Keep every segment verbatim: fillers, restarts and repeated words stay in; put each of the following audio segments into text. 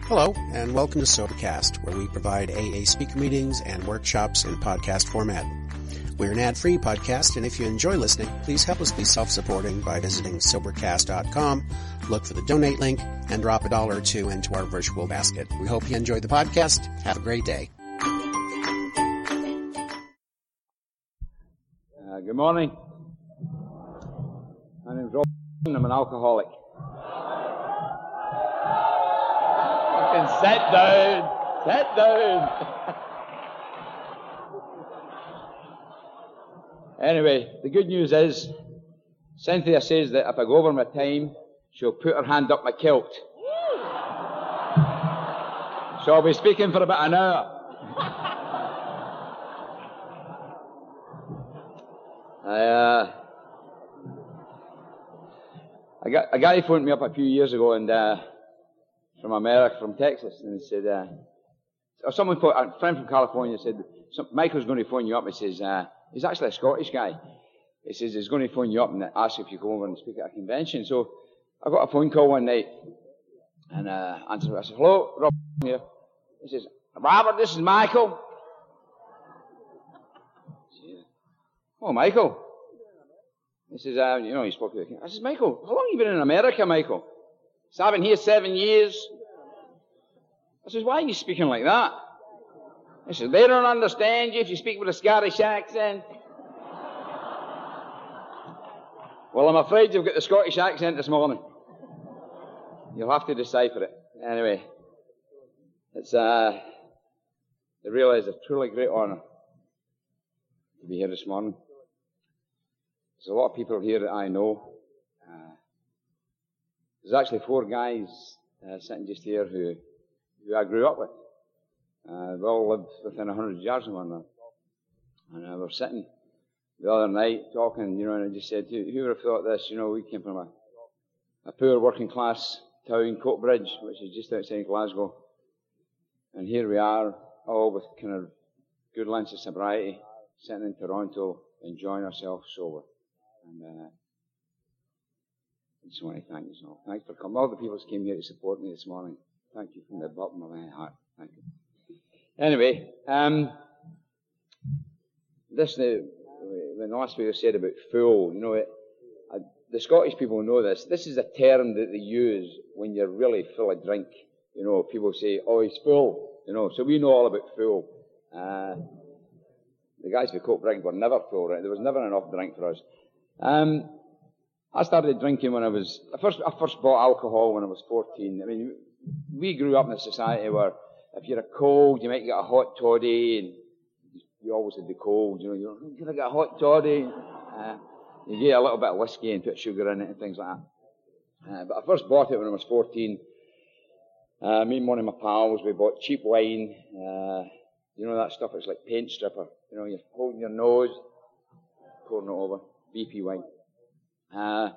Hello, and welcome to Sobercast, where we provide A A speaker meetings and workshops in podcast format. We're an ad-free podcast, and if you enjoy listening, please help us be self-supporting by visiting Sobercast dot com, look for the donate link, and drop a dollar or two into our virtual basket. We hope you enjoy the podcast. Have a great day. Uh, good morning. My name's Rob. I'm an alcoholic. You can sit down. Sit down. Anyway, the good news is, Cynthia says that if I go over my time, she'll put her hand up my kilt. So I'll be speaking for about an hour. I, uh, I got, a guy phoned me up a few years ago, and uh, from America, from Texas, and he said, uh, or someone, phoned, a friend from California said, Michael's going to phone you up. He says, uh, he's actually a Scottish guy. He says he's going to phone you up and ask if you come over and speak at a convention. So I got a phone call one night, and uh, answered. I said, "Hello, Rob here." He says, "Robert, this is Michael." "Oh, Michael." He says, uh, you know, he spoke to the king. I says, "Michael, how long have you been in America, Michael?" He says, "I've been here seven years. I says, "Why are you speaking like that?" He says, "They don't understand you if you speak with a Scottish accent." Well, I'm afraid you've got the Scottish accent this morning. You'll have to decipher it. Anyway, it's, uh, it really is a truly great honour to be here this morning. There's a lot of people here that I know. Uh, there's actually four guys uh, sitting just here who, who I grew up with. Uh, we all lived within a hundred yards of one another. And uh, we were sitting the other night talking, you know, and I just said, who, who would have thought this? You know, we came from a, a poor working class town, Coatbridge, which is just outside Glasgow. And here we are, all with kind of good lengths of sobriety, sitting in Toronto, enjoying ourselves sober. And uh, I just want to thank you all. Thanks for coming. All the people who came here to support me this morning. Thank you from the bottom of my heart. Thank you. Anyway, um, this, the, when last week I said about fool, you know, it, I, the Scottish people know this. This is a term that they use when you're really full of drink. You know, people say, "Oh, he's full," you know, so we know all about fool. Uh, the guys for Coatbridge were never full, right? There was never enough drink for us. Um, I started drinking when I was, I first, I first bought alcohol when I was fourteen. I mean, we grew up in a society where if you're a cold, you might get a hot toddy, and you always had the cold, you know, you're, "I'm going to get a hot toddy." Uh, you get a little bit of whiskey and put sugar in it and things like that. Uh, but I first bought it when I was fourteen. Uh, me and one of my pals, we bought cheap wine. Uh, you know that stuff, it's like paint stripper. You know, you're holding your nose, pouring it over, B P wine. Uh,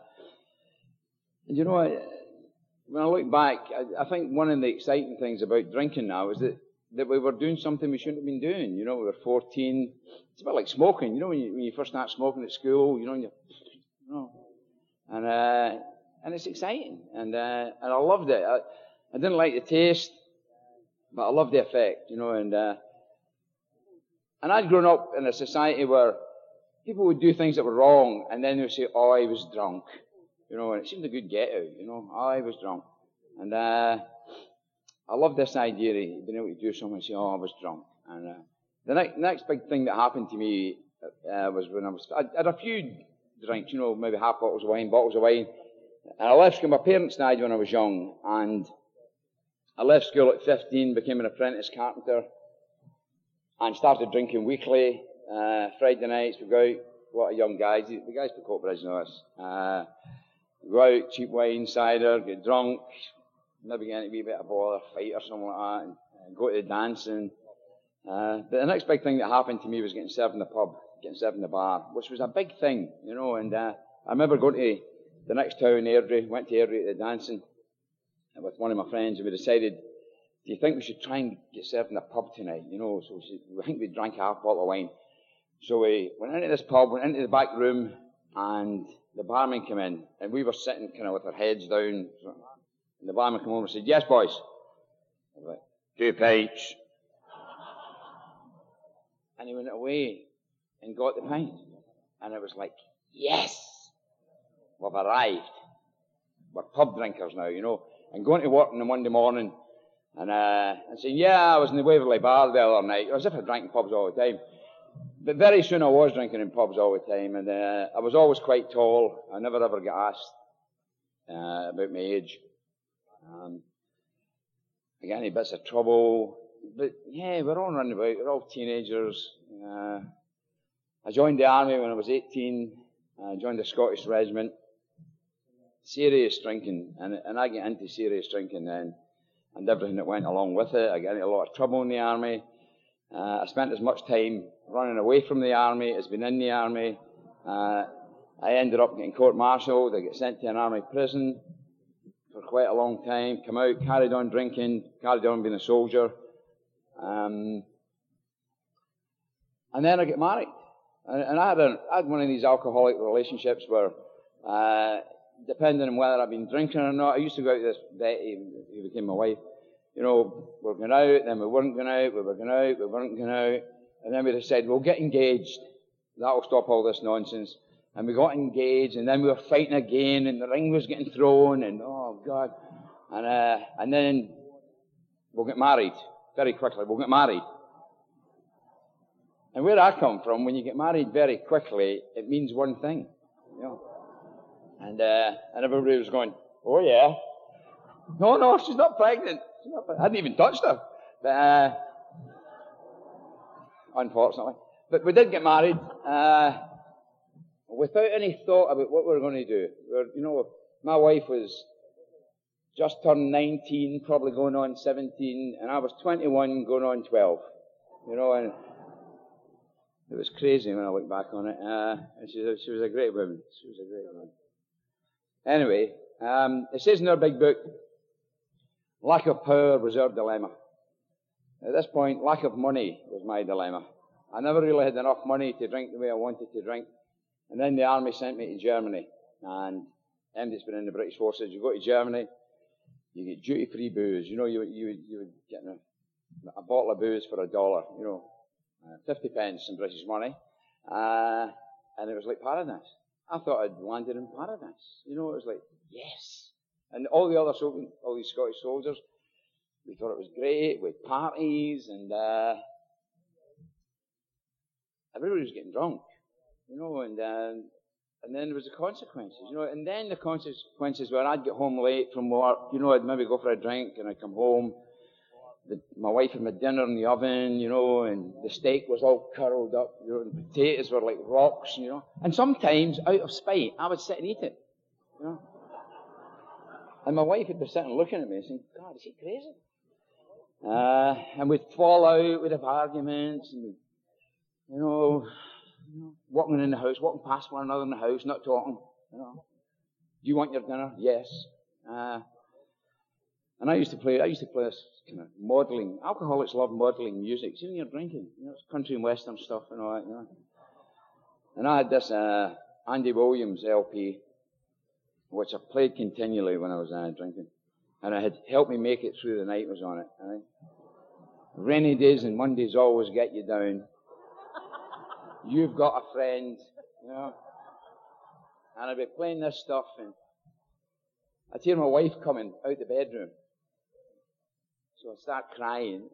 and you know, I, when I look back, I, I think one of the exciting things about drinking now is that, that we were doing something we shouldn't have been doing. You know, we were fourteen. It's a bit like smoking. You know, when you, when you first start smoking at school, you know, and, you, you know, and, uh, and it's exciting. And, uh, and I loved it. I, I didn't like the taste, but I loved the effect, you know, and, uh, and I'd grown up in a society where people would do things that were wrong, and then they would say, "Oh, I was drunk." You know, and it seemed a good get-out, you know. "Oh, I was drunk." And uh, I love this idea of being able to do something and say, "Oh, I was drunk." And uh, the next, next big thing that happened to me uh, was when I was, I had a few drinks, you know, maybe half bottles of wine, bottles of wine. And I left school. My parents died when I was young, and I left school at fifteen, became an apprentice carpenter, and started drinking weekly. Uh, Friday nights, we go out, a lot of young guys, the guys for Coatbridge know this. Uh, go out, cheap wine, cider, get drunk, maybe get into a wee bit of bother, fight or something like that, and, and go to the dancing. Uh, but the next big thing that happened to me was getting served in the pub, getting served in the bar, which was a big thing, you know, and uh, I remember going to the next town, Airdrie, went to Airdrie to the dancing with one of my friends, and we decided, "Do you think we should try and get served in a pub tonight?" You know, so we, should, we think we drank half a bottle of wine. So we went into this pub, went into the back room, and the barman came in, and we were sitting kind of with our heads down, and the barman came over and said, "Yes, boys." two pints. And he went away and got the pint. And it was like, yes, we've arrived. We're pub drinkers now, you know. And going to work on the Monday morning and, uh, and saying, yeah, I was in the Waverley Bar the other night, as if I drank in pubs all the time. But very soon I was drinking in pubs all the time, and uh, I was always quite tall. I never ever got asked uh, about my age. Um, I got any bits of trouble. But yeah, we're all running about. We're all teenagers. Uh, I joined the army when I was eighteen. I joined the Scottish Regiment. Serious drinking, and, and I get into serious drinking then, and everything that went along with it. I got into a lot of trouble in the army. Uh, I spent as much time running away from the army as being in the army. Uh, I ended up getting court-martialed. I got sent to an army prison for quite a long time. Come out, carried on drinking, carried on being a soldier. Um, and then I got married. And, and I, had a, I had one of these alcoholic relationships where, uh, depending on whether I've been drinking or not, I used to go out with this Betty, who became my wife. You know, we were going out, then we weren't going out, we were going out, we weren't going out. And then we decided, we'll get engaged. That'll stop all this nonsense. And we got engaged, and then we were fighting again, and the ring was getting thrown, and oh, God. And uh, and then we'll get married very quickly. We'll get married. And where I come from, when you get married very quickly, it means one thing, you know. And uh, and everybody was going, oh, yeah. No, no, she's not pregnant. She's not pregnant. I hadn't even touched her. But, uh, unfortunately. But we did get married uh, without any thought about what we were going to do. We were, you know, my wife was just turned nineteen, probably going on seventeen, and I was twenty-one, going on twelve. You know, and it was crazy when I look back on it. Uh, and she, she was a great woman. She was a great woman. Anyway, um, it says in our big book, lack of power was our dilemma. At this point, lack of money was my dilemma. I never really had enough money to drink the way I wanted to drink. And then the army sent me to Germany. And Andy's been in the British forces. You go to Germany, you get duty-free booze. You know, you, you, you would get a, a bottle of booze for a dollar, you know, uh, fifty pence in British money. Uh, and it was like paradise. I thought I'd landed in paradise. You know, it was like, yes. And all the other soldiers, all these Scottish soldiers, we thought it was great with parties, and uh, everybody was getting drunk, you know, and uh, and then there was the consequences, you know, and then the consequences were I'd get home late from work, you know, I'd maybe go for a drink, and I'd come home, the, my wife had my dinner in the oven, you know, and the steak was all curled up, you know, and the potatoes were like rocks, you know, and sometimes, out of spite, I would sit and eat it, you know. And my wife would be sitting looking at me and saying, God, is he crazy? Uh, and we'd fall out, we'd have arguments, and we'd, you know, you know, walking in the house, walking past one another in the house, not talking, you know. Do you want your dinner? Yes. Uh, and I used to play, I used to play this kind of modelling. Alcoholics love modelling music. See when you're drinking, you know, it's country and western stuff and all that, you know. And I had this uh, Andy Williams L P, which I played continually when I was uh, drinking. And it had helped me make it through the night was on it. Right? Rainy days and Mondays always get you down. You've got a friend, you know. And I'd be playing this stuff, and I'd hear my wife coming out the bedroom. So I'd start crying.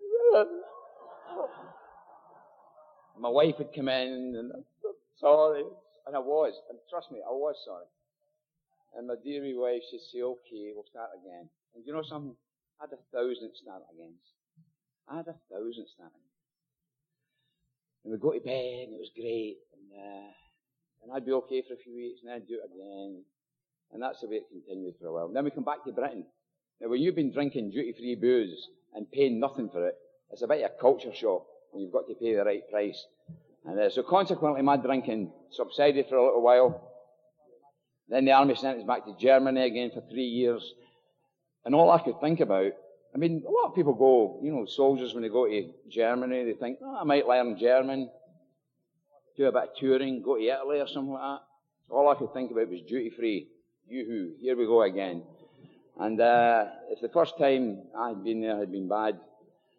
My wife would come in, and I'm sorry. And I was, and trust me, I was sorry. And my dearie wife, she'd say, okay, we'll start again. And you know something? I had a thousand start again. I had a thousand start again. And we'd go to bed, and it was great. And, uh, and I'd be okay for a few weeks, and then I'd do it again. And that's the way it continued for a while. And then we come back to Britain. Now, when you've been drinking duty-free booze and paying nothing for it, it's a bit of a culture shock when you've got to pay the right price. And uh, so consequently, my drinking subsided for a little while. Then the army sent us back to Germany again for three years. And all I could think about, I mean, a lot of people go, you know, soldiers, when they go to Germany, they think, oh, I might learn German, do a bit of touring, go to Italy or something like that. All I could think about was duty-free. Yoo-hoo, here we go again. And uh, if the first time I had been there had been bad,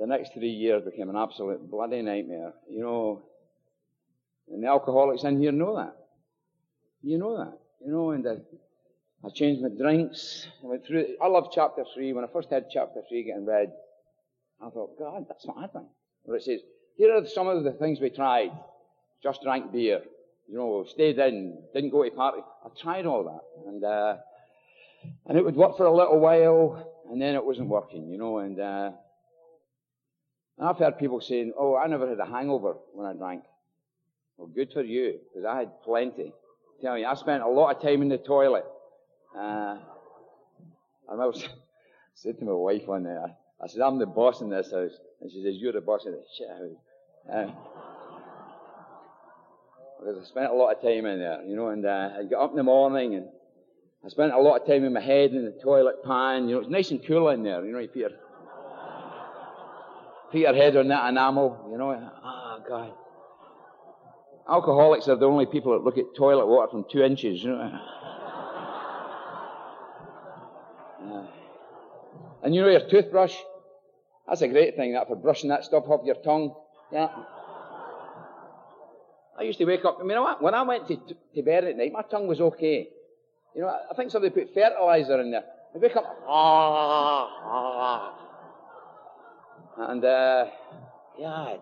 the next three years became an absolute bloody nightmare. You know, and the alcoholics in here know that. You know that. You know, and the, I changed my drinks. I went through it. I love chapter three. When I first had chapter three getting read, I thought, God, that's what I think. Where it says, here are some of the things we tried. Just drank beer. You know, stayed in, didn't go to party. I tried all that. And, uh, and it would work for a little while, and then it wasn't working, you know, and, uh, and I've heard people saying, oh, I never had a hangover when I drank. Well, good for you, because I had plenty. I tell you, I spent a lot of time in the toilet. Uh, I remember said to my wife one day, I, I said, I'm the boss in this house. And she says, you're the boss in this shit house. Uh, because I spent a lot of time in there, you know, and uh, I'd get up in the morning and I spent a lot of time in my head in the toilet pan. You know, it's nice and cool in there, you know, you put your, put your head on that enamel, you know. Oh, God. Alcoholics are the only people that look at toilet water from two inches, you know. Uh, and you know your toothbrush? That's a great thing, that, for brushing that stuff off your tongue. Yeah. I used to wake up, I mean, when I went to, to bed at night, my tongue was okay. You know, I think somebody put fertilizer in there. I wake up, ah, ah. And, uh, God.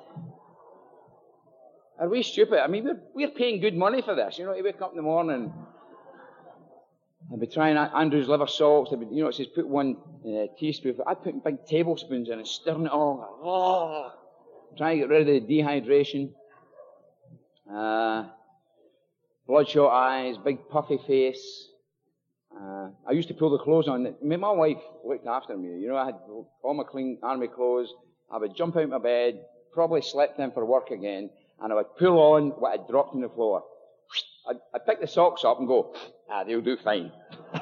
Are we stupid? I mean, we're, we're paying good money for this. You know, you wake up in the morning, I'd be trying Andrew's liver salts. I'd be, you know, it says put one uh, teaspoon. I'd put big tablespoons in and stirring it all. Oh, trying to get rid of the dehydration. Uh, bloodshot eyes, big puffy face. Uh, I used to pull the clothes on. I mean, my wife looked after me. You know, I had all my clean army clothes. I would jump out of my bed, probably slept in for work again, and I would pull on what I'd dropped on the floor. I'd, I'd pick the socks up and go, ah, they'll do fine.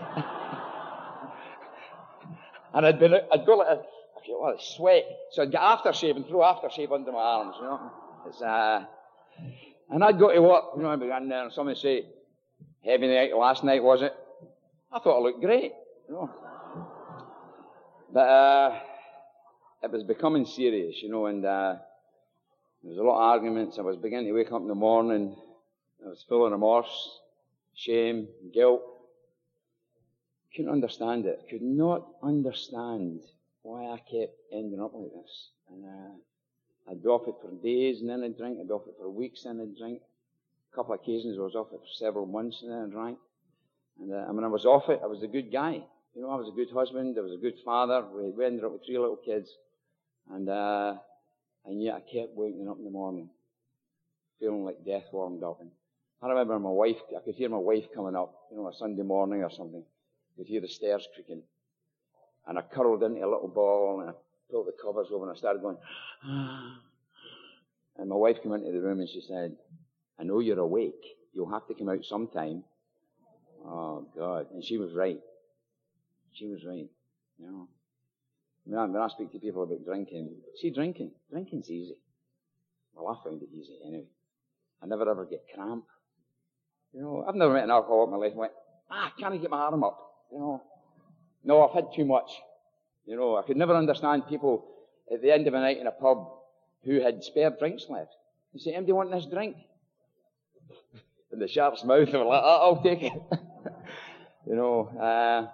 And I'd, be, I'd go like a, I feel like sweat. So I'd get aftershave and throw aftershave under my arms, you know. It's, uh, and I'd go to work, you know, I'd be in there and somebody say, heavy night last night, was it? I thought I looked great, you know. But, uh, it was becoming serious, you know, and, uh, there was a lot of arguments. I was beginning to wake up in the morning. I was full of remorse, shame, guilt. Couldn't understand it. Could not understand why I kept ending up like this. And, uh, I'd be off it for days and then I'd drink. I'd be off it for weeks and then I'd drink. A couple of occasions I was off it for several months and then I drank. And, uh, when I was off it, I was a good guy. You know, I was a good husband. I was a good father. We, we ended up with three little kids. And, uh, and yet I kept waking up in the morning, feeling like death warmed up. And I remember my wife, I could hear my wife coming up, you know, a Sunday morning or something. I could hear the stairs creaking. And I curled into a little ball and I pulled the covers over and I started going, ah. And my wife came into the room and she said, I know you're awake. You'll have to come out sometime. Oh, God. And she was right. She was right. You know. When I, when I speak to people about drinking, see, drinking, drinking's easy. Well, I found it easy anyway. I never ever get cramp. You know, I've never met an alcoholic in my life and went, ah, can't I get my arm up? You know. No, I've had too much. You know, I could never understand people at the end of a night in a pub who had spare drinks left. You say, anybody want this drink? In the sharp's mouth, they were like, oh, I'll take it. You know, uh,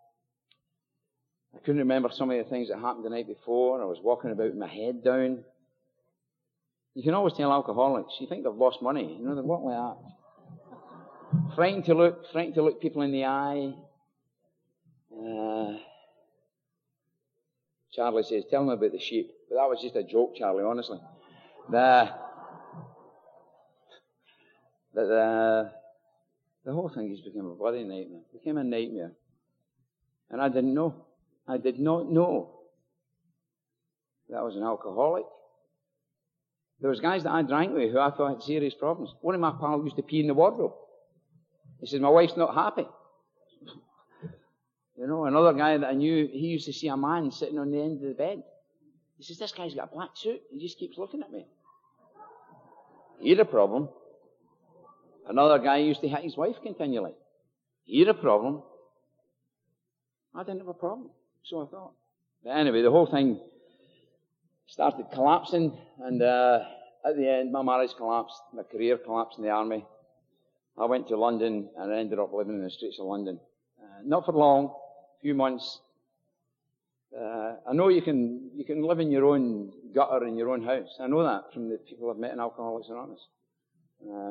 I couldn't remember some of the things that happened the night before. I was walking about with my head down. You can always tell alcoholics, you think they've lost money. You know, they walk like that. Frightened to look, frightened to look people in the eye. Uh, Charlie says, tell me about the sheep. But that was just a joke, Charlie, honestly. The, the, the, the whole thing just became a bloody nightmare. It became a nightmare. And I didn't know. I did not know that I was an alcoholic. There was guys that I drank with who I thought had serious problems. One of my pals used to pee in the wardrobe. He said, my wife's not happy. You know, another guy that I knew, he used to see a man sitting on the end of the bed. He says, this guy's got a black suit. He just keeps looking at me. He had a problem. Another guy used to hit his wife continually. He had a problem. I didn't have a problem. So I thought. But anyway, the whole thing started collapsing, and uh, at the end, my marriage collapsed, my career collapsed in the army. I went to London, and I ended up living in the streets of London. Uh, not for long, a few months. Uh, I know you can you can live in your own gutter in your own house. I know that from the people I've met in Alcoholics Anonymous. Uh,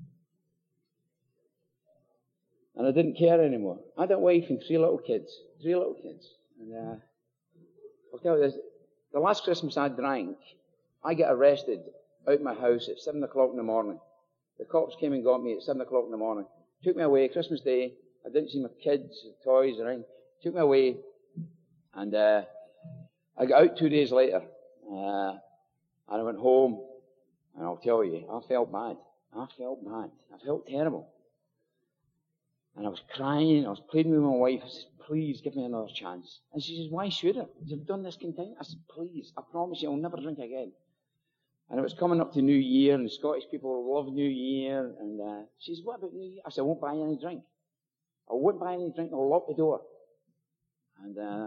and I didn't care anymore. I had a wife and three little kids. Three little kids. And uh, I'll tell you this. The last Christmas I drank, I got arrested out my house at seven o'clock in the morning. The cops came and got me at seven o'clock in the morning. Took me away, Christmas Day. I didn't see my kids, toys, or anything. Took me away. And uh, I got out two days later. Uh, and I went home. And I'll tell you, I felt bad. I felt bad. I felt terrible. And I was crying. I was pleading with my wife. I said, please give me another chance. And she says, why should I? She said, I've done this continually. I said, please, I promise you I'll never drink again. And it was coming up to New Year, and Scottish people love New Year. And uh, she says, what about New Year? I said, I won't buy any drink. I won't buy any drink. I'll lock the door. And uh,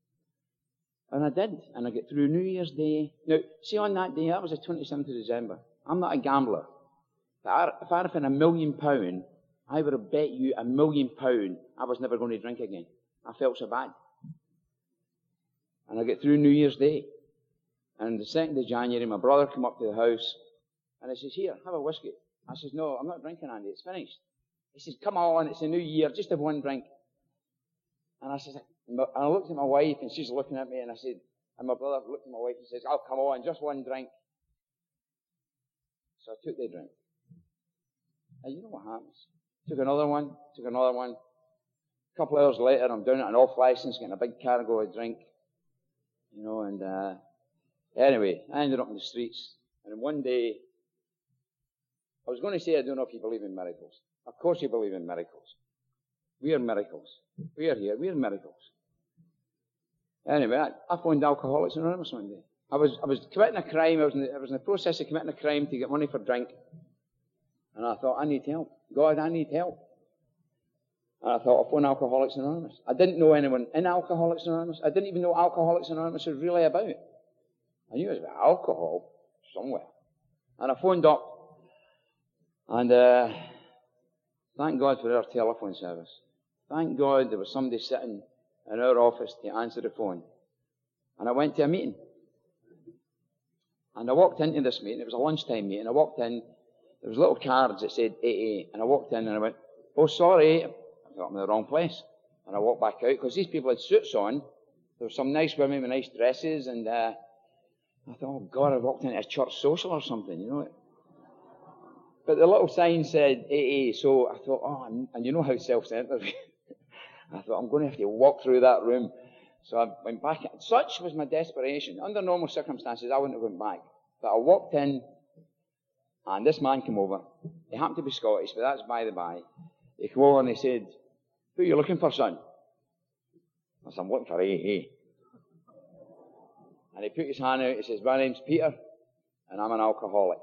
and I did. And I got through New Year's Day. Now, see, on that day, that was the twenty-seventh of December. I'm not a gambler. But I, if I'd have had a million pound, I would have bet you a million pound I was never going to drink again. I felt so bad. And I got through New Year's Day. And the second of January, my brother came up to the house, and he says, here, have a whiskey. I says, no, I'm not drinking, Andy, it's finished. He says, come on, it's a new year, just have one drink. And I says, and I looked at my wife, and she's looking at me, and I said, and my brother looked at my wife and says, oh, come on, just one drink. So I took the drink. And you know what happens? Took another one, took another one. A couple of hours later, I'm down at an off license, getting a big cargo of drink. You know, and, uh, anyway, I ended up in the streets. And then one day, I was going to say, I don't know if you believe in miracles. Of course you believe in miracles. We are miracles. We are here. We are miracles. Anyway, I, I phoned Alcoholics Anonymous one day. I was, I was committing a crime. I was, in the, I was in the process of committing a crime to get money for drink. And I thought, I need help. God, I need help. And I thought, I'll phone Alcoholics Anonymous. I didn't know anyone in Alcoholics Anonymous. I didn't even know Alcoholics Anonymous was really about. I knew it was about alcohol somewhere. And I phoned up. And uh, thank God for our telephone service. Thank God there was somebody sitting in our office to answer the phone. And I went to a meeting. And I walked into this meeting. It was a lunchtime meeting. I walked in. There was little cards that said A A. And I walked in and I went, oh, sorry. I thought I'm in the wrong place. And I walked back out because these people had suits on. There were some nice women with nice dresses. And uh, I thought, oh, God, I walked into a church social or something, you know. But the little sign said A A. So I thought, oh, and you know how self-centered. I thought, I'm going to have to walk through that room. So I went back. Such was my desperation. Under normal circumstances, I wouldn't have went back. But I walked in, and this man came over. He happened to be Scottish, but that's by the by. He came over and he said, who are you looking for, son? I said, I'm looking for A A. And he put his hand out. He says, my name's Peter, and I'm an alcoholic.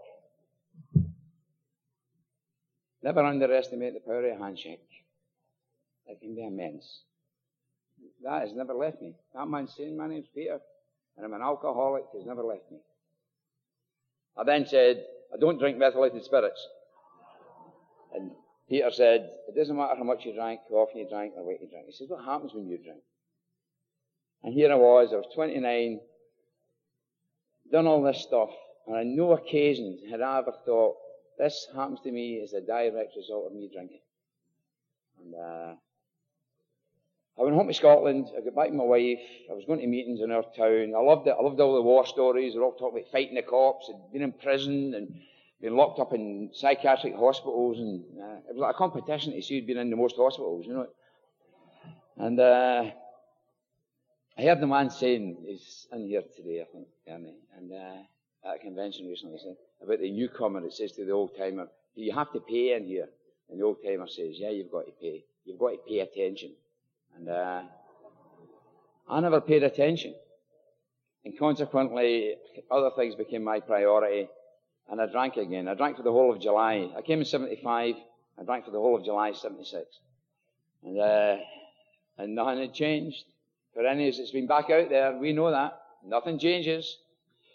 Never underestimate the power of a handshake. It can be immense. That has never left me. That man saying, my name's Peter, and I'm an alcoholic, has never left me. I then said, I don't drink methylated spirits. And Peter said, it doesn't matter how much you drank, how often you drank, or what you drank. He said, what happens when you drink? And here I was, I was twenty-nine, done all this stuff, and on no occasion had I ever thought, this happens to me as a direct result of me drinking. And uh, I went home to Scotland. I got back to my wife. I was going to meetings in our town. I loved it. I loved all the war stories. They were all talking about fighting the cops and being in prison and being locked up in psychiatric hospitals. And uh, it was like a competition to see who'd been in the most hospitals, you know. And uh, I heard the man saying, he's in here today, I think, Ernie, and uh, at a convention recently, he said, about the newcomer, it says to the old-timer, do you have to pay in here? And the old-timer says, yeah, you've got to pay. You've got to pay attention. And uh, I never paid attention. And consequently, other things became my priority. And I drank again. I drank for the whole of July. I came in seventy-five. I drank for the whole of July seventy-six. And, uh, and nothing had changed. For any of us that's been back out there, we know that. Nothing changes.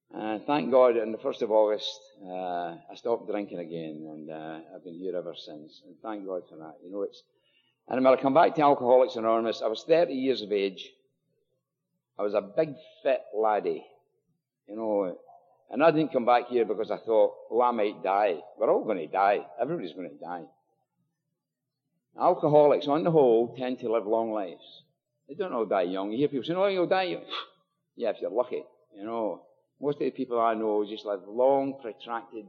And thank God, on the first of August, uh, I stopped drinking again, and uh, I've been here ever since. And thank God for that. You know, it's. And when I come back to Alcoholics Anonymous, I was thirty years of age. I was a big, fit laddie, you know. And I didn't come back here because I thought, oh, I might die. We're all going to die. Everybody's going to die. Alcoholics, on the whole, tend to live long lives. They don't all die young. You hear people saying, oh, you'll die young. Yeah, if you're lucky, you know. Most of the people I know just live long, protracted,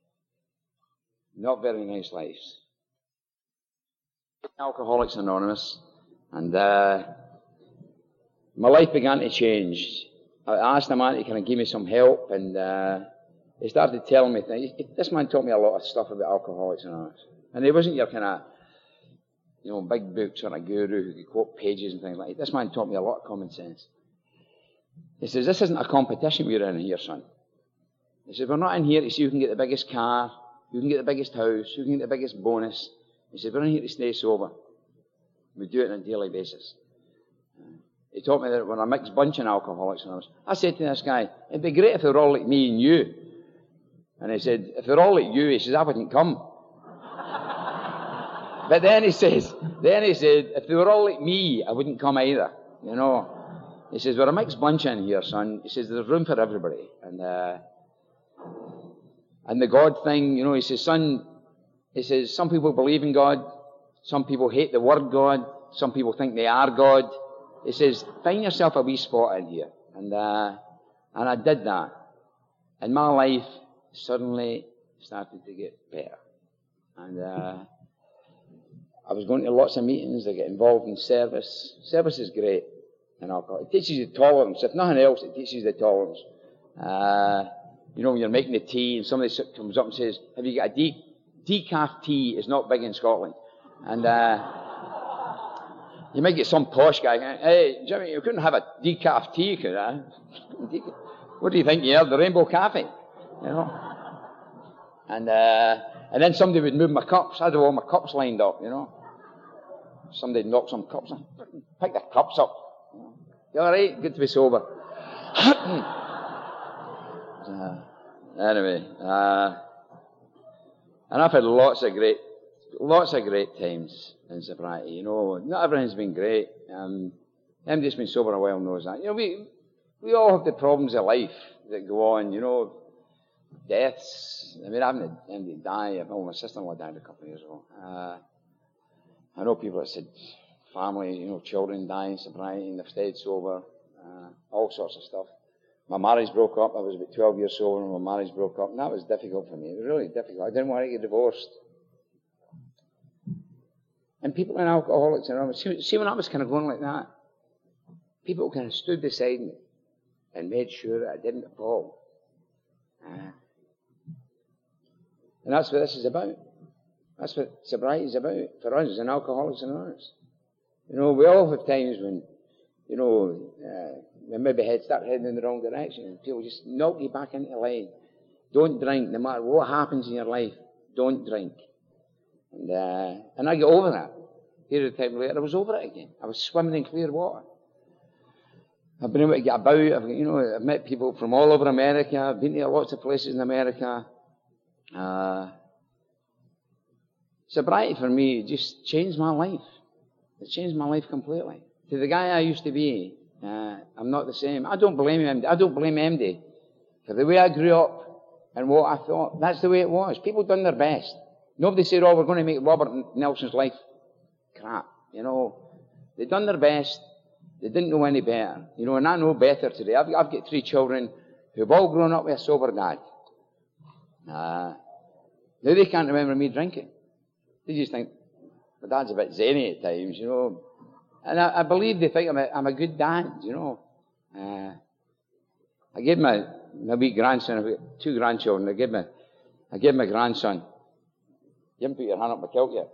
not very nice lives. Alcoholics Anonymous, and uh, my life began to change. I asked the man to kind of give me some help, and uh, he started telling me things. This man taught me a lot of stuff about Alcoholics Anonymous. And he wasn't your kind of, you know, big book sort of guru who could quote pages and things like that. This man taught me a lot of common sense. He says, this isn't a competition we're in here, son. He says, we're not in here to see who can get the biggest car, who can get the biggest house, who can get the biggest bonus. He said, we're in here to stay sober. We do it on a daily basis. He taught me that when I mixed bunch in Alcoholics Anonymous, I said to this guy, it'd be great if they were all like me and you. And he said, if they're all like you, he says, I wouldn't come. But then he says, then he said, if they were all like me, I wouldn't come either. You know. He says, we're a mixed bunch in here, son. He says, there's room for everybody. And uh, and the God thing, you know, he says, son, he says, some people believe in God. Some people hate the word God. Some people think they are God. He says, find yourself a wee spot in here. And uh, and I did that. And my life suddenly started to get better. And uh, I was going to lots of meetings. I get involved in service. Service is great. And alcohol. It teaches you tolerance. If nothing else, it teaches you the tolerance. Uh, you know, when you're making the tea and somebody comes up and says, have you got a de- decaf tea? Is not big in Scotland. And uh, you might get some posh guy going, hey, Jimmy, you couldn't have a decaf tea, could I? What do you think you are, the Rainbow Cafe? You know? And uh, and then somebody would move my cups. I'd have all my cups lined up, you know. Somebody'd knock some cups on. Pick the cups up. You all right? Good to be sober. uh, anyway, uh, and I've had lots of great, lots of great times in sobriety. You know, not everything's been great. Um, anybody that's been sober a while knows that. You know, we we all have the problems of life that go on. You know, deaths. I mean, I haven't had anybody die. Oh, my sister-in-law died a couple of years ago. Uh, I know people that said, family, you know, children dying, sobriety, and they've stayed sober, uh, all sorts of stuff. My marriage broke up. I was about twelve years sober when my marriage broke up, and that was difficult for me. It was really difficult. I didn't want to get divorced. And people in Alcoholics Anonymous, see, see when I was kind of going like that, people kind of stood beside me and made sure that I didn't fall. Uh, and that's what this is about. That's what sobriety is about for us in Alcoholics Anonymous. You know, we all have times when, you know, uh, we maybe head, start heading in the wrong direction, and people just knock you back into line. Don't drink, no matter what happens in your life. Don't drink. And uh, and I get over that. Here a time later, I was over it again. I was swimming in clear water. I've been able to get about. I've, you know, I've met people from all over America. I've been to lots of places in America. Uh, sobriety for me just changed my life. It changed my life completely. To the guy I used to be, uh, I'm not the same. I don't blame him. I don't blame M D for the way I grew up and what I thought. That's the way it was. People done their best. Nobody said, oh, we're going to make Robert Nelson's life crap. You know, they done their best. They didn't know any better. You know, and I know better today. I've, I've got three children who've all grown up with a sober dad. Uh, now they can't remember me drinking. They just think, my dad's a bit zany at times, you know. And I, I believe they think I'm a, I'm a good dad, you know. Uh, I gave my, my wee grandson, I've got two grandchildren, I gave my, I gave my grandson, you haven't put your hand up my kilt yet.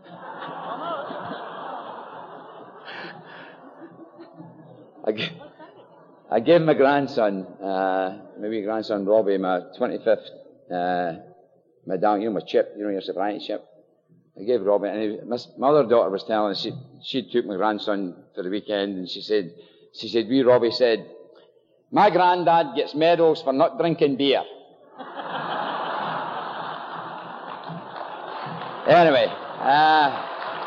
I, gave, I gave my grandson, uh, my wee grandson Robbie, my twenty-fifth uh, medallion, you know, my chip, you know, your sobriety chip. I gave Robbie, and he, my, my other daughter was telling us, she, she took my grandson for the weekend, and she said, she said, wee Robbie said, My granddad gets medals for not drinking beer. Anyway, uh,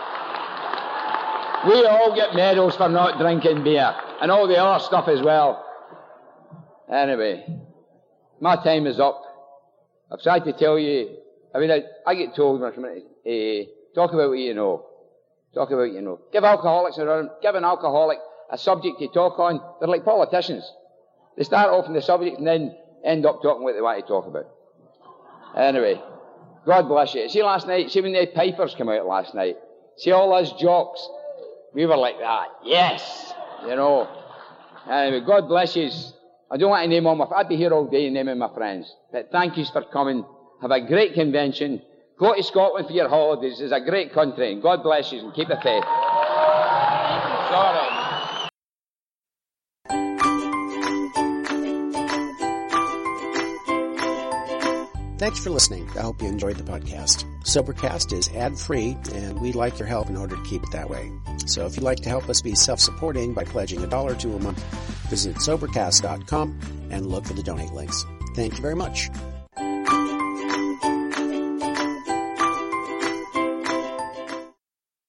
we all get medals for not drinking beer, and all the other stuff as well. Anyway, my time is up. I've tried to tell you, I mean, I, I get told when I come in, uh, talk about what you know. Talk about what you know. Give alcoholics around, give an alcoholic a subject to talk on. They're like politicians. They start off on the subject and then end up talking what they want to talk about. Anyway, God bless you. See last night, see when the pipers came out last night, see all us jocks, we were like that. Yes! You know. Anyway, God bless you. I don't want to name all my, I'd be here all day naming my friends. But thank you for coming. Have a great convention. Go to Scotland for your holidays. It's a great country. And God bless you and keep the faith. Sorry. Thanks for listening. I hope you enjoyed the podcast. Sobercast is ad-free, and we'd like your help in order to keep it that way. So if you'd like to help us be self-supporting by pledging a dollar to a month, visit Sobercast dot com and look for the donate links. Thank you very much.